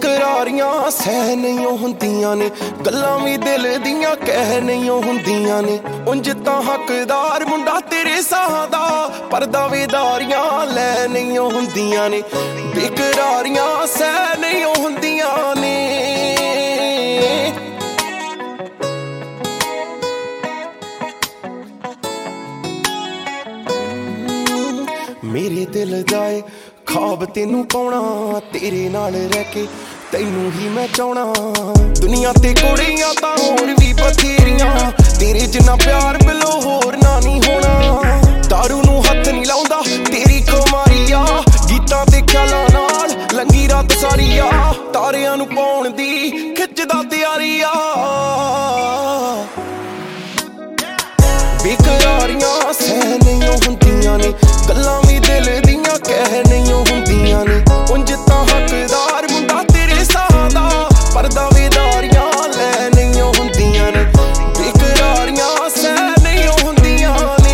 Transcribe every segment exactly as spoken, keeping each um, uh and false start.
ਬੇਕਰਾਰੀਆਂ ਸਹਿ ਨਹੀਂ ਹੁੰਦੀਆਂ ਨੇ, ਗੱਲਾਂ ਵੀ ਦਿਲ ਦੀਆਂ ਕਹਿ ਨਹੀਂ ਹੁੰਦੀਆਂ ਨੇ। ਉਂਝ ਤਾਂ ਹੱਕਦਾਰ ਮੁੰਡਾ ਤੇਰੇ ਸਾਹਾਂ ਦਾ, ਪਰ ਦਾਅਵੇਦਾਰੀਆਂ ਲੈ ਨਹੀਂ ਹੁੰਦੀਆਂ ਨੇ। ਬੇਕਰਾਰੀਆਂ ਸਹਿ ਨਹੀਂ ਹੁੰਦੀਆਂ ਨੇ। ਮੇਰੇ ਦਿਲ ਦਾ ਏ ਖਾਬ ਤੈਨੂੰ ਪਾਉਣਾ, ਤੇਰੇ ਨਾਲ ਰਹਿ ਕੇ ਤੈਨੂੰ ਹੀ ਮੈਂ ਚਾਹਣਾ। ਦੁਨੀਆ ਤੇ ਕੁੜੀਆਂ ਤਾਂ ਹੋਰ ਵੀ ਬਥੇਰੀਆਂ, ਤੇਰੇ ਜਿੰਨਾ ਪਿਆਰ ਬਿਲੋ ਹੋਰ ਨਾ ਨਹੀਂ ਹੋਣਾ। ਦਾਰੂ ਨੂੰ ਹੱਥ ਨਹੀਂ ਲਾਉਂਦਾ ਤੇਰੀ ਕੁਮਾਰੀ ਆ, ਗੀਤਾਂ ਤੇ ਖਿਆਲਾਂ ਨਾਲ ਲੰਗੀ ਰਾਤ ਸਾਰੀ ਆ। ਤਾਰਿਆਂ ਨੂੰ ਪਾਉਣ ਦੀ ਖਿੱਚਦਾ ਤਿਆਰੀ ਆ। ਬੇਕਰਾਰੀਆਂ ਸਹਿ ਨਹੀਂ ਹੁੰਦੀਆਂ ਨੇ, ਗੱਲਾਂ ਵੀ ਦਿਲ ਦੀਆਂ ਕਹਿ ਨਹੀਂ ਹੁੰਦੀਆਂ ਨੇ। ਉਂਝ ਤਾਂ ਹੱਕਦਾਰ ਮੁੰਡਾ ਤੇਰੇ ਸਾਹਾਂ ਦਾ, ਪਰ ਦਾਅਵੇਦਾਰੀਆਂ ਲੈ ਨਹੀਂ ਹੁੰਦੀਆਂ ਨੇ। ਬੇਕਰਾਰੀਆਂ ਸਹਿ ਨਹੀਂ ਹੁੰਦੀਆਂ ਨੇ।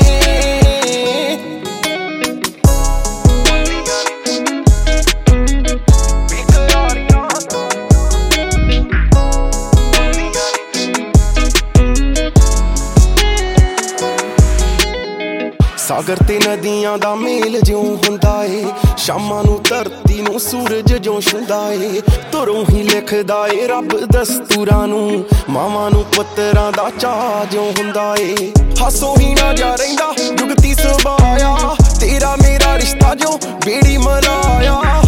ਸਾਗਰ ਤੇ ਨਦੀਆਂ ਦਾ ਮੇਲ ਜਿਉਂ ਹੁੰਦਾ ਏ, ਸ਼ਾਮਾਂ ਨੂੰ ਧਰਤੀ ਨੂੰ ਸੂਰਜ ਜਿਉਂ ਛੂੰਦਾ ਏ। ਧੁਰੋਂ ਹੀ ਲਿਖਦਾ ਏ ਰੱਬ ਦਸਤੂਰਾਂ ਨੂੰ, ਮਾਵਾਂ ਨੂੰ ਪੁੱਤਰਾਂ ਦਾ ਚਾਅ ਜਿਉਂ ਹੁੰਦਾ ਏ। ਹਾਸੋਂ ਹੀ ਨਾ ਜਾ ਰਹਿੰਦਾ ਜੁਗਤੀ ਸੁਭਾਇਆ, ਤੇਰਾ ਮੇਰਾ ਰਿਸ਼ਤਾ ਜਿਉਂ ਬੇੜੀ ਮਰਾਇਆ।